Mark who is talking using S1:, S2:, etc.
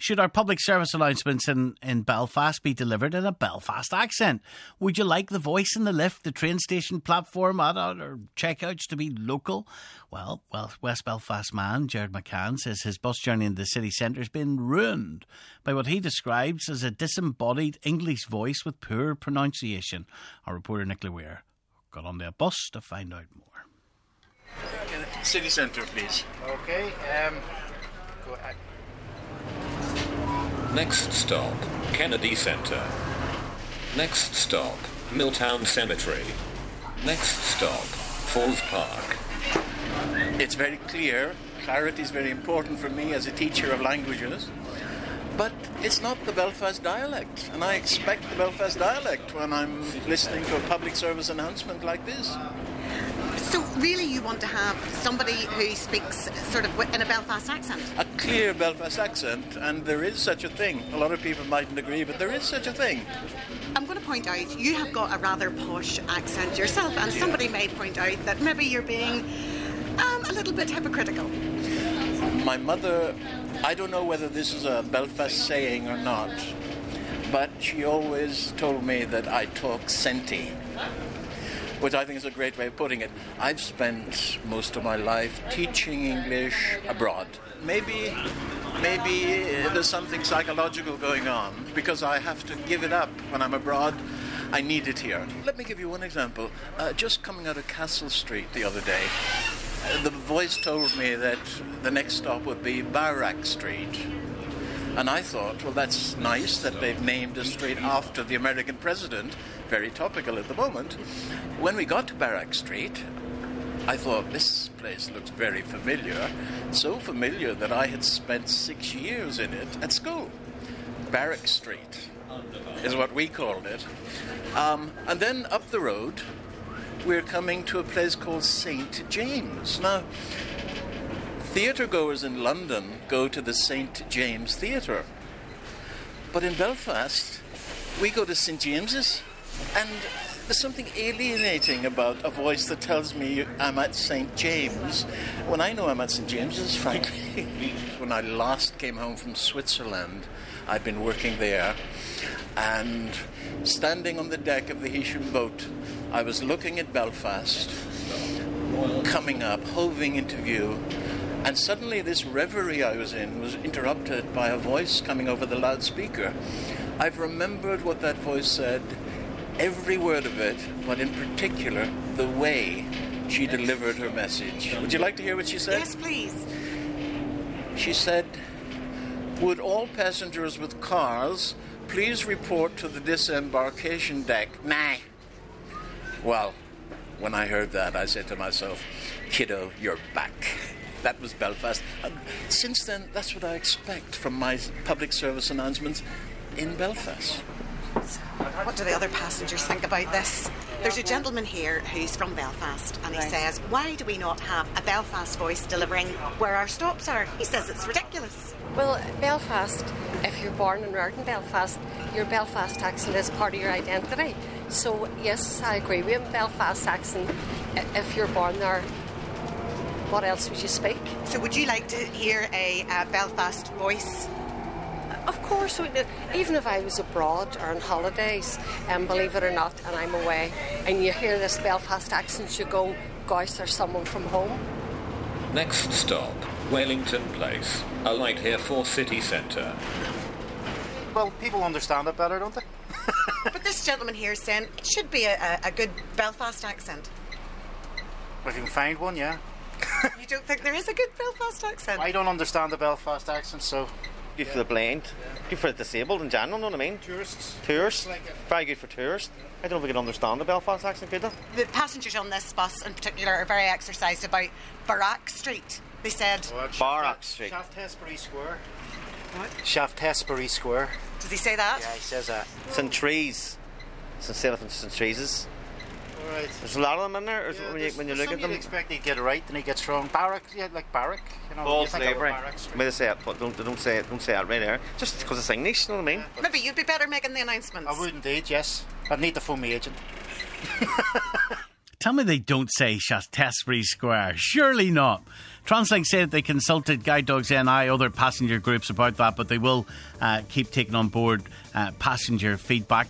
S1: Should our public service announcements in Belfast be delivered in a Belfast accent? Would you like the voice in the lift, the train station platform, or checkouts to be local? Well, West Belfast man Gerard McCann says his bus journey into the city centre has been ruined by what he describes as a disembodied English voice with poor pronunciation. Our reporter Nicola Weir got onto a bus to find out more.
S2: City centre, please.
S3: Okay, go ahead.
S4: Next stop, Kennedy Centre. Next stop, Milltown Cemetery. Next stop, Falls Park.
S2: It's very clear. Clarity is very important for me as a teacher of languages. But it's not the Belfast dialect, and I expect the Belfast dialect when I'm listening to a public service announcement like this.
S5: So really you want to have somebody who speaks sort of in a Belfast accent?
S2: A clear Belfast accent, and there is such a thing. A lot of people mightn't agree, but there is such a thing.
S5: I'm going to point out, you have got a rather posh accent yourself, and somebody may point out that maybe you're being a little bit hypocritical.
S2: My mother, I don't know whether this is a Belfast saying or not, but she always told me that I talk senti, which I think is a great way of putting it. I've spent most of my life teaching English abroad. Maybe there's something psychological going on, because I have to give it up when I'm abroad. I need it here. Let me give you one example. Just coming out of Castle Street the other day, the voice told me that the next stop would be Barrack Street. And I thought, well, that's nice that they've named a street after the American president. Very topical at the moment. When we got to Barrack Street, I thought, this place looks very familiar. So familiar that I had spent 6 years in it at school. Barrack Street is what we called it. And then up the road, we're coming to a place called St. James. Now, theatre goers in London go to the St. James Theatre. But in Belfast, we go to St. James's, and there's something alienating about a voice that tells me I'm at St. James when I know I'm at St. James's, frankly. When I last came home from Switzerland, I'd been working there, and standing on the deck of the Heysham boat, I was looking at Belfast, coming up, hoving into view, and suddenly this reverie I was in was interrupted by a voice coming over the loudspeaker. I've remembered what that voice said, every word of it, but in particular, the way she delivered her message. Would you like to hear what she said?
S5: Yes, please.
S2: She said, "Would all passengers with cars please report to the disembarkation deck?" Nah. Well, when I heard that, I said to myself, kiddo, you're back. That was Belfast. And since then, that's what I expect from my public service announcements in Belfast.
S5: So, what do the other passengers think about this? There's a gentleman here who's from Belfast, and he says, why do we not have a Belfast voice delivering where our stops are? He says it's ridiculous.
S6: Well, Belfast, if you're born and reared in Belfast, your Belfast accent is part of your identity. So, yes, I agree with him. Belfast accent, if you're born there, what else would you speak?
S5: So would you like to hear a Belfast voice?
S6: Of course, even if I was abroad or on holidays, believe it or not, and I'm away, and you hear this Belfast accent, you go, gosh, there's someone from home.
S4: Next stop, Wellington Place. A light here for city centre.
S3: Well, people understand it better, don't they?
S5: But this gentleman here is saying it should be a good Belfast accent.
S3: If you can find one, yeah.
S5: You don't think there is a good Belfast accent?
S3: I don't understand the Belfast accent, so...
S7: Good for the blind, good for the disabled in general, know what I mean? Tourists. Very good for tourists. I don't know if we can understand the Belfast accent, could they?
S5: The passengers on this bus in particular are very exercised about Barrack Street. They said...
S7: Barrack Street.
S3: Shaftesbury Square.
S5: What?
S3: Shaftesbury Square.
S5: Does he say that?
S3: Yeah, he says that.
S7: St. Trees. Instead of St. Treeses.
S3: Right.
S7: There's a lot of them in there.
S3: Yeah,
S7: when you look at them,
S3: you'd expect he'd get it right, and he gets wrong. Barrack, yeah, like Barrack. You know,
S7: false slavery.
S3: Maybe
S7: they say it, but don't say it right there. Just because it's English, you know what I mean?
S5: Yeah, maybe you'd be better making the announcements.
S3: I would indeed, yes. I'd need to phone my agent.
S1: Tell me they don't say Shaftesbury Square. Surely not. Translink said they consulted Guide Dogs NI, other passenger groups about that, but they will keep taking on board passenger feedback.